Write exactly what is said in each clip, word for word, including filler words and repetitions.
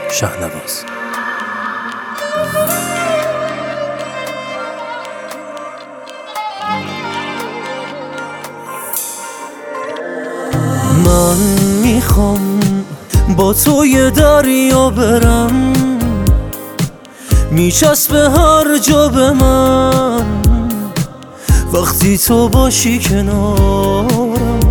شهنواز. من میخوام با تو یه دریا برم، میچسبه هر جا به من وقتی تو باشی کنارم.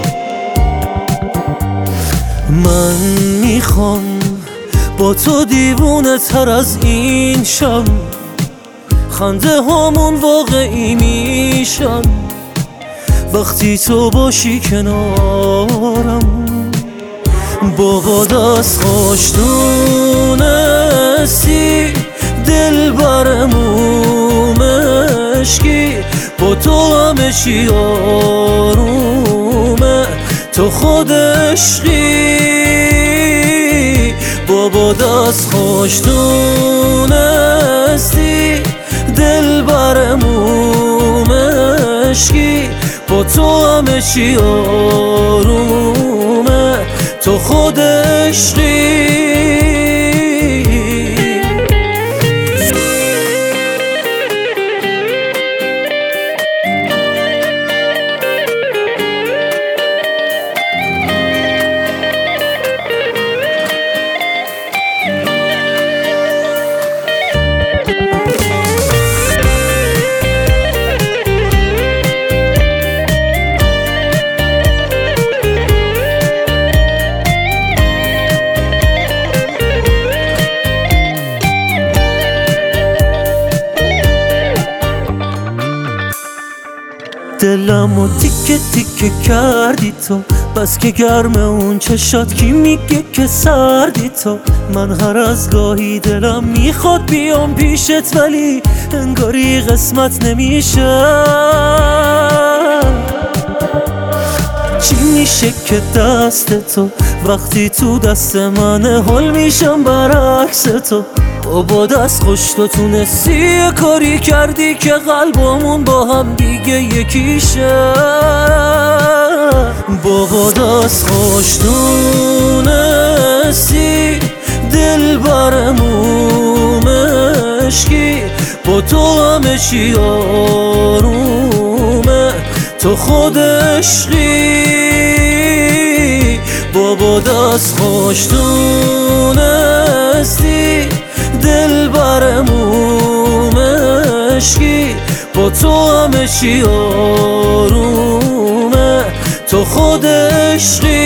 من میخوام با تو دیوونه تر از این شم، خنده هامون واقعی میشن وقتی تو باشی کنارم. بابا دست خوش دونستی دل برمو مشکی، با تو همه چی آرومه، تو خود عشقی. بابا دست خوش دونستی دل برمو مشکی، با تو همه چی آرومه، تو خود عشقی. دلمو تیکه تیکه کردی تو، بس که گرم اون چشات کی میگه که سردی تو. من هر از گاهی دلم میخواد بیام پیشت، ولی انگاری قسمت نمیشه. چی میشه که دست تو وقتی تو دست منه، حال میشم برعکس تو. بابا دست خوش تو تونستی یه کاری کردی که قلبمون با هم دیگه یکیشه. بابا دست خوش تونستی دل برمو مشکی، با تو همه چی آرومه، تو خود عشقی. بابا دست خوش تونستی دل برمو مشکی، با تو همه چی آرومه، تو خود عشقی.